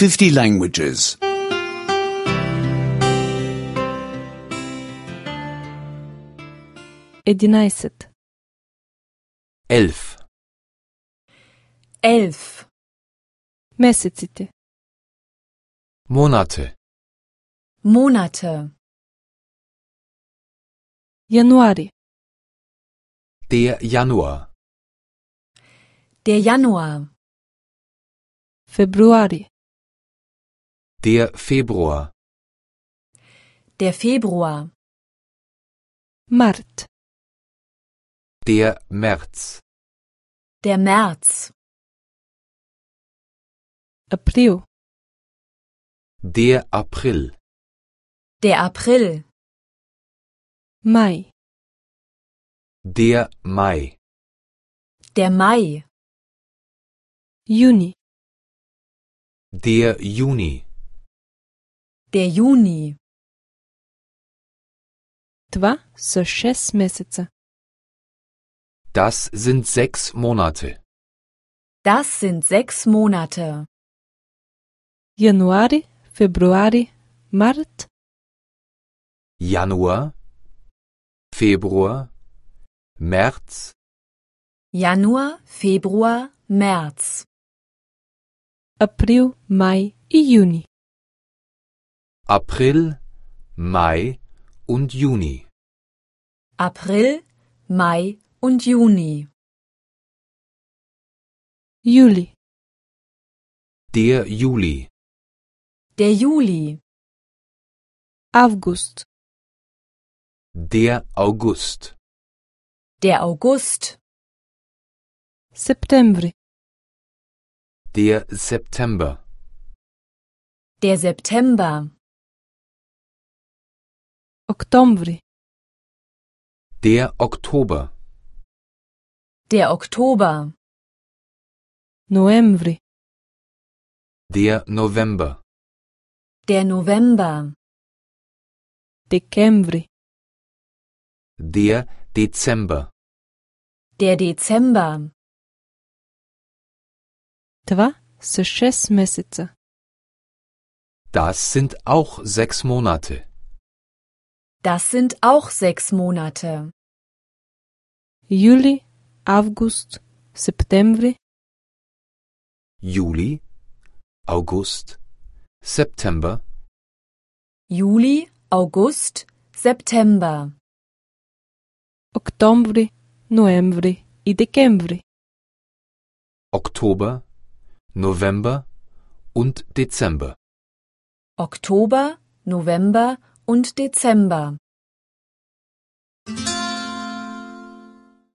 50 languages. 11. 11. 11. Месеците. Monate. Monate. Януари. Der Januar. Der Januar. Февруари. Der Februar. Der Februar. Март. Der März. Der März. Април. Der April. Der April. Май. Der Mai. Der Mai. Юни. Der Juni. Der Juni. Това са 6 месеца. Das sind 6 Monate. Das sind 6 Monate. Януари, февруари, март, Januar, Februar, März, Januar, Februar, März. април, май и юни. April, Mai und Juni. April, Mai und Juni. Юли. Der Juli. Der Juli. Август. Der August. Der August. Септември. Der September. Der September. Октомври. Der Oktober. Der Oktober. Ноември. Der November. Der November. Декември. Der Dezember. Der Dezember. Това са 6 месеца. Das sind auch 6 Monate. Das sind auch 6 Monate. Юли, август, септември, Juli, August, September, Juli, August, September. октомври, ноември и декември. Oktober, November und Dezember. Oktober, November und Dezember.